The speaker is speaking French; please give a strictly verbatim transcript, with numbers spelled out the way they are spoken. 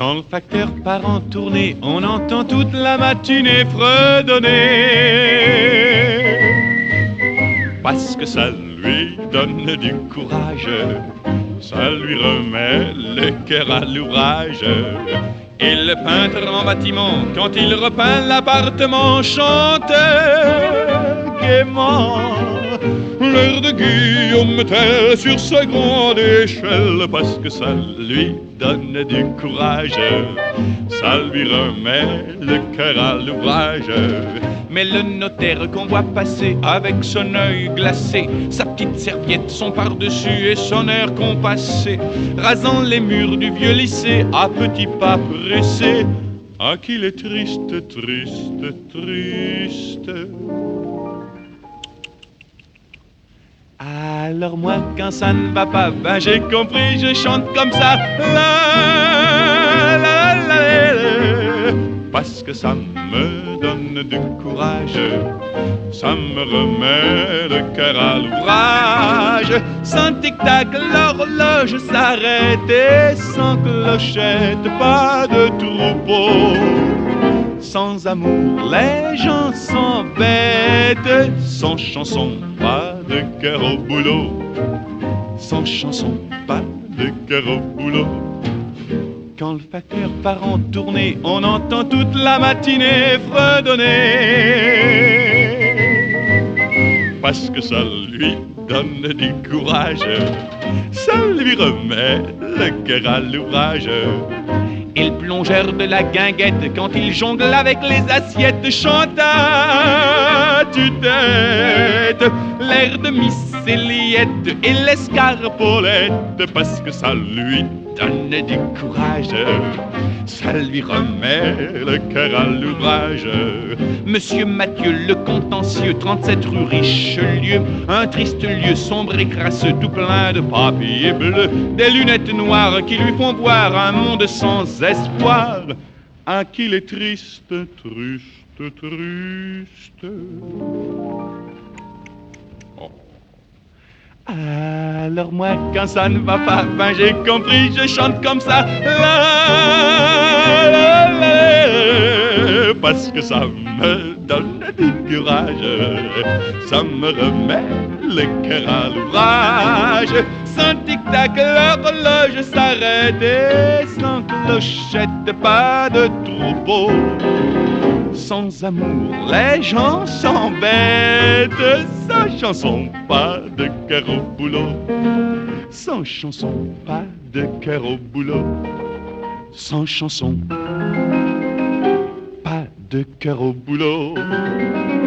Quand le facteur part en tournée, on entend toute la matinée fredonner. Parce que ça lui donne du courage, ça lui remet le cœur à l'ouvrage. Et le peintre en bâtiment, quand il repeint l'appartement, chante gaiement l'air de Guillaume Tell sur sa grande échelle. Parce que ça lui donne du courage, ça lui remet le cœur à l'ouvrage. Mais le notaire qu'on voit passer avec son œil glacé, sa petite serviette, son par-dessus et son air compassé, rasant les murs du vieux lycée à petits pas pressés, ah qu'il est triste, triste, triste. Alors moi quand ça ne va pas, ben j'ai compris, je chante comme ça. La, la, la, la, parce que ça me donne du courage, ça me remet le cœur à l'ouvrage. Sans tic-tac, l'horloge s'arrête et sans clochette, pas de troupeau. Sans amour, les gens s'embêtent. Sans chanson, pas de cœur au boulot. Sans chanson, pas de cœur au boulot. Quand le facteur part en tournée, on entend toute la matinée fredonner. Parce que ça lui donne du courage, ça lui remet le cœur à l'ouvrage. Et le plongeur de la guinguette, quand il jongle avec les assiettes, chante à tue-tête l'air de Miss Eliette et l'escarpolette. Parce que ça lui donne du courage, ça lui remet le cœur à l'ouvrage. Monsieur Mathieu le contentieux, trente-sept rue Richelieu, un triste lieu sombre et crasseux, tout plein de papier bleu, des lunettes noires qui lui font voir un monde sans espoir, ah qu'il est triste, triste, triste. Oh. Alors moi quand ça ne va pas, ben j'ai compris, je chante comme ça. La, la, la, parce que ça me donne du courage, ça me remet le cœur à l'ouvrage. Sans tic-tac, l'horloge s'arrête et sans clochette, pas de troupeau. Sans amour, les gens s'embêtent. Sans chanson, pas de cœur au boulot. Sans chanson, pas de cœur au boulot. Sans chanson, pas de cœur au boulot.